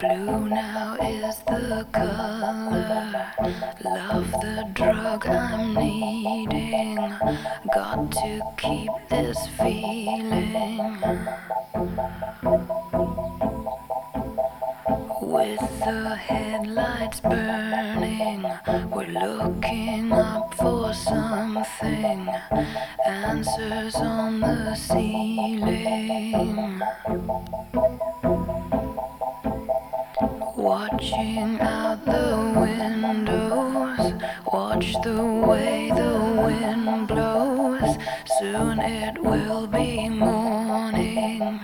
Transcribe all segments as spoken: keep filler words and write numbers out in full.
Blue now is the color, love the drug I'm needing. Got to keep this feeling. With the headlights burning, we're looking up for something. Answers on the ceiling. Watching out the windows, watch the way the wind blows. Soon it will be morning.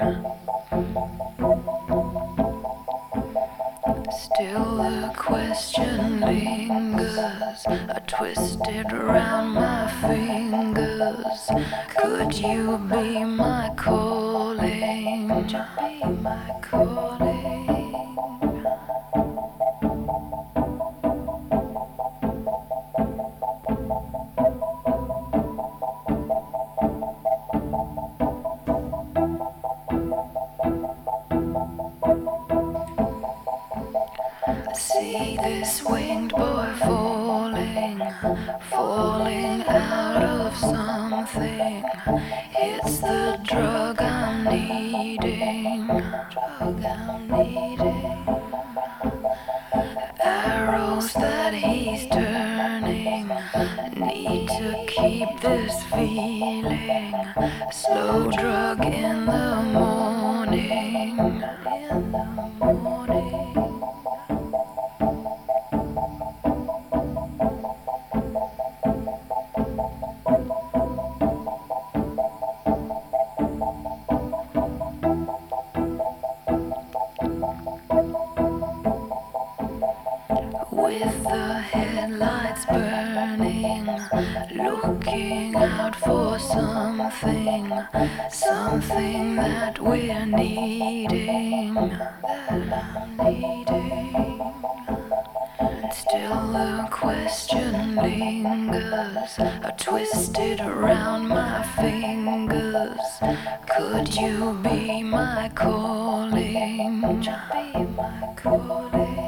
Still the question lingers, a twisted around my fingers. Could you be my calling? Could you be my calling? See this winged boy falling, falling out of something. It's the drug I'm needing, drug I'm needing. Arrows that he's turning, need to keep this feeling. Slow drug in the morning, in the morning. With the headlights burning, looking out for something, something that we're needing, that I'm needing. Still the question lingers, a twisted around my fingers. Could you be my calling? Could you be my calling?